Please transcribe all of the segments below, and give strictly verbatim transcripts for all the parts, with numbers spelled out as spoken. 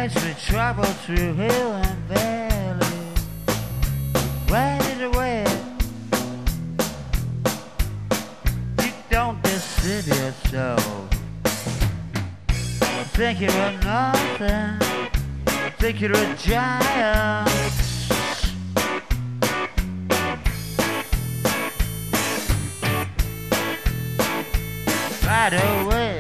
as we travel through hill and valley, right away. You don't deceive yourself. Think you're nothing. Think you're a giant. Right away.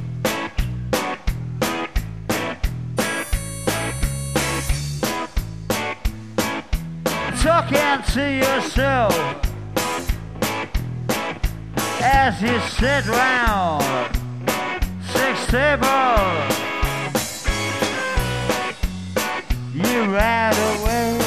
Talking to yourself as you sit round six tables, you ride away.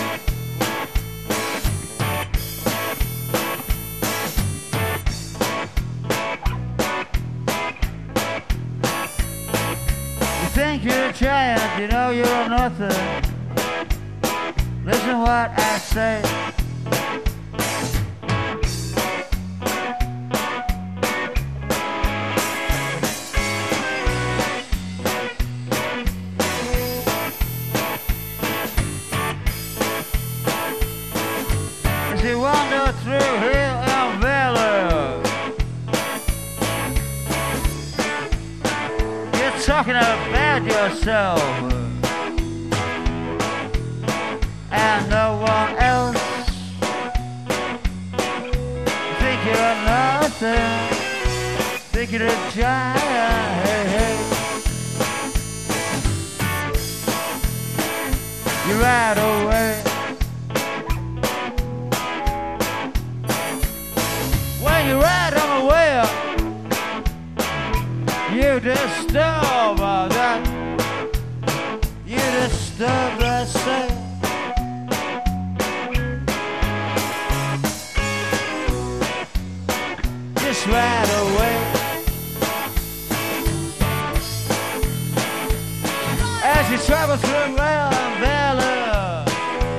You think you're a giant, you know you're nothing. Listen what I say. As you wander through hill and valley, you're talking about yourself and no one else. Think you're nothing. Think you're a giant. Hey, hey. You ride away. When you ride on the wheel, you disturb that. You disturb that say. Just ride away. As you travel through rail and valley,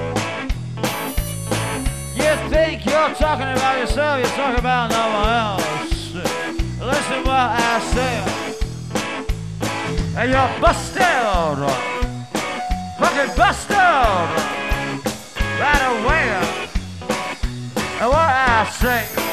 you think you're talking about yourself, you're talking about no one else. Listen what I say. And you're busted, fucking busted, right away. And what I say.